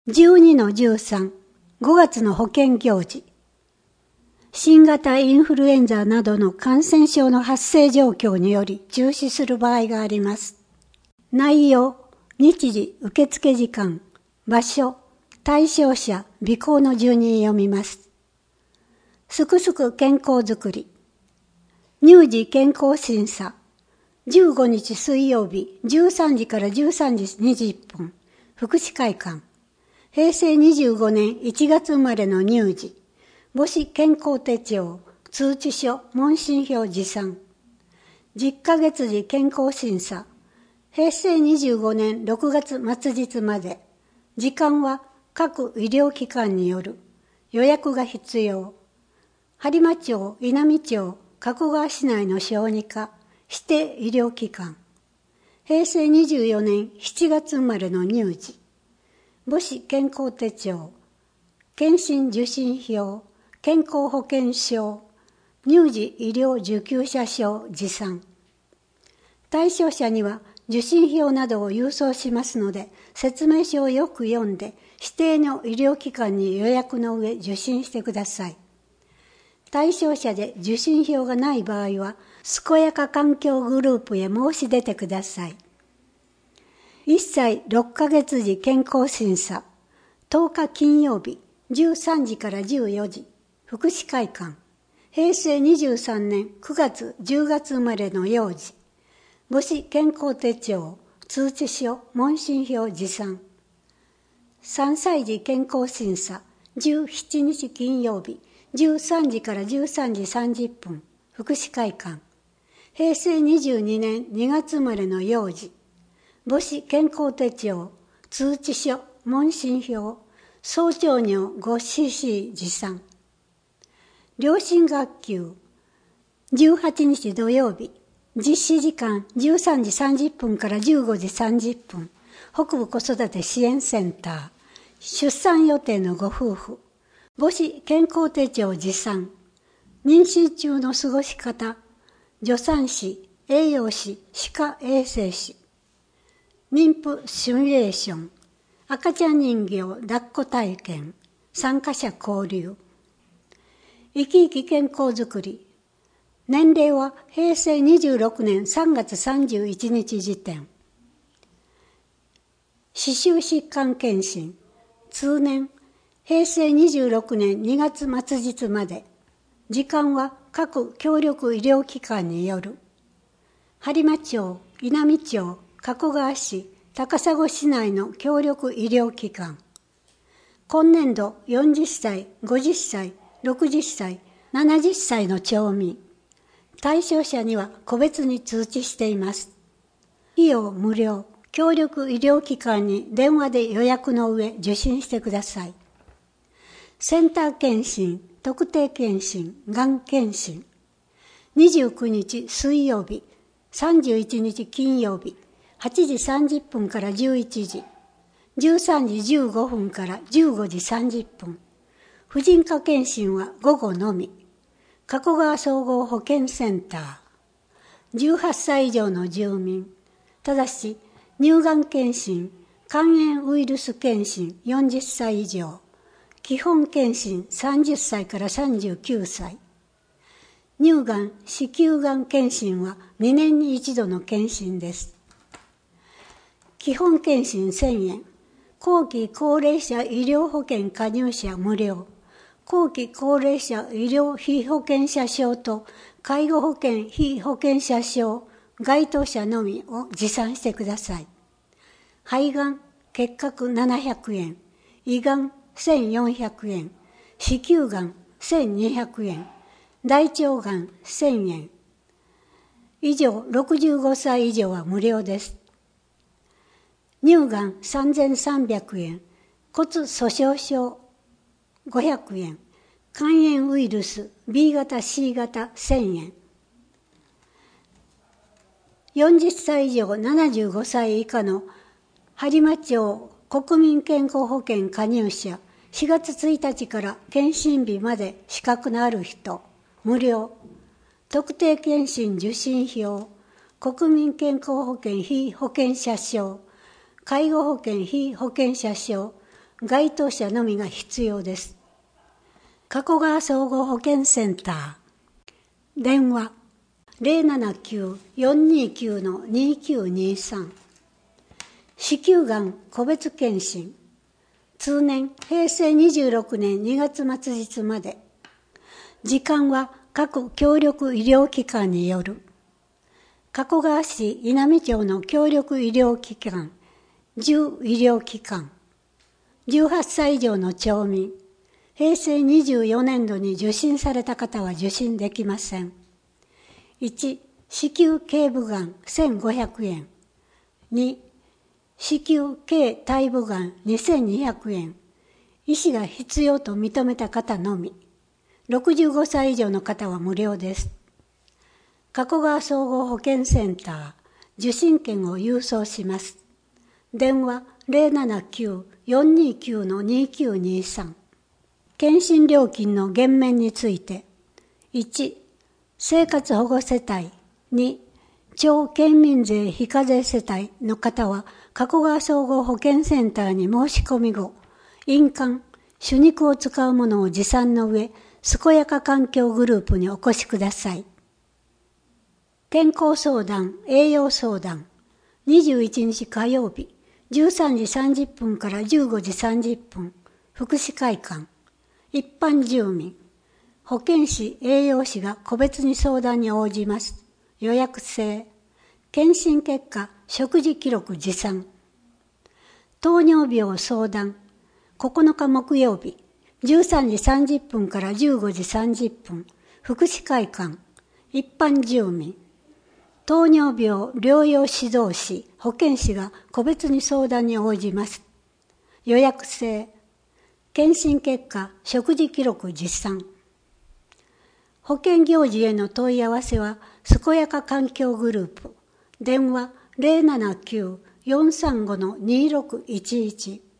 12-13、5月の保健行事。新型インフルエンザなどの感染症の発生状況により中止する場合があります。内容、日時、受付時間、場所、対象者、備考の順に読みます。すくすく健康づくり。乳児健康審査。15日水曜日、13時から13時20分、福祉会館。平成25年1月生まれの乳児。母子健康手帳、通知書、問診票持参。10ヶ月時健康審査。平成25年6月末日まで。時間は各医療機関による。予約が必要。播磨町、稲美町、加古川市内の小児科、指定医療機関。平成24年7月生まれの乳児。母子健康手帳、検診受診票、健康保険証、乳児医療受給者証持参。対象者には受診票などを郵送しますので、説明書をよく読んで、指定の医療機関に予約の上受診してください。対象者で受診票がない場合は、健やか環境グループへ申し出てください。1歳6ヶ月時健康審査。10日金曜日、13時から14時、福祉会館。平成23年9月10月生まれの幼児。母子健康手帳、通知書、問診票持参。3歳児健康審査。17日金曜日、13時から13時30分、福祉会館。平成22年2月生まれの幼児。母子健康手帳、通知書、問診票、総腸尿 5cc 持参。両親学級、18日土曜日、実施時間13時30分から15時30分、北部子育て支援センター、出産予定のご夫婦、母子健康手帳持参、妊娠中の過ごし方、助産師、栄養士、歯科衛生士、妊婦シミュレーション、赤ちゃん人形抱っこ体験、参加者交流。生き生き健康づくり。年齢は平成26年3月31日時点。歯周疾患検診。通年、平成26年2月末日まで。時間は各協力医療機関による。播磨町、稲美町、加古川市、高砂市内の協力医療機関。今年度40歳、50歳、60歳、70歳の町民。対象者には個別に通知しています。費用無料。協力医療機関に電話で予約の上受診してください。センター検診、特定検診、がん検診。29日水曜日、31日金曜日、8時30分から11時、13時15分から15時30分。婦人科検診は午後のみ。加古川総合保健センター。18歳以上の住民。ただし、乳がん検診、肝炎ウイルス検診40歳以上。基本検診30歳から39歳。乳がん、子宮がん検診は2年に1度の検診です。基本検診1000円。後期高齢者医療保険加入者無料。後期高齢者医療被保険者証と介護保険被保険者証該当者のみを持参してください。肺がん、結核700円。胃がん1400円。子宮がん1200円。大腸がん1000円。以上、65歳以上は無料です。乳がん3300円。骨粗鬆症500円。肝炎ウイルス B 型 C 型1000円。40歳以上75歳以下の播磨町国民健康保険加入者、4月1日から検診日まで資格のある人、無料。特定検診受診票、国民健康保険被保険者証、介護保険被保険者証、 該当者のみが必要です。加古川総合保健センター。電話 079-429-2923。子宮がん個別検診。通年平成26年2月末日まで。時間は各協力医療機関による。加古川市稲美町の協力医療機関、10医療機関、18歳以上の町民、平成24年度に受診された方は受診できません。1、子宮頸部がん1500円。2、子宮頸体部がん2200円。医師が必要と認めた方のみ。65歳以上の方は無料です。加古川総合保健センター、受診券を郵送します。電話 079-429-2923。検診料金の減免について、1、生活保護世帯、2、町県民税非課税世帯の方は、加古川総合保健センターに申し込み後、印鑑、手肉を使うものを持参の上、健やか環境グループにお越しください。健康相談、栄養相談、21日火曜日、13時30分から15時30分、福祉会館、一般住民、保健師、栄養士が個別に相談に応じます。予約制、検診結果、食事記録持参。糖尿病相談、9日木曜日、13時30分から15時30分、福祉会館、一般住民、糖尿病療養指導士、保健師が個別に相談に応じます。予約制、検診結果、食事記録持参。保健行事への問い合わせは、健やか環境グループ、電話 079-435-2611